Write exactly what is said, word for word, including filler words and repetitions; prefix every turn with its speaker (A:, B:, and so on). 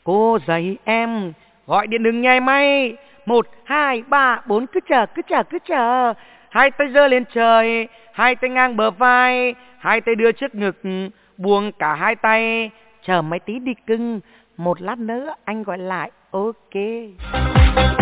A: Cô dạy em gọi điện đừng nháy máy. Một, hai, ba, bốn, cứ chờ, cứ chờ, cứ chờ. Hai tay giơ lên trời, hai tay ngang bờ vai, hai tay đưa trước ngực, buông cả hai tay. Chờ mấy tí đi cưng, một lát nữa anh gọi lại. Ok.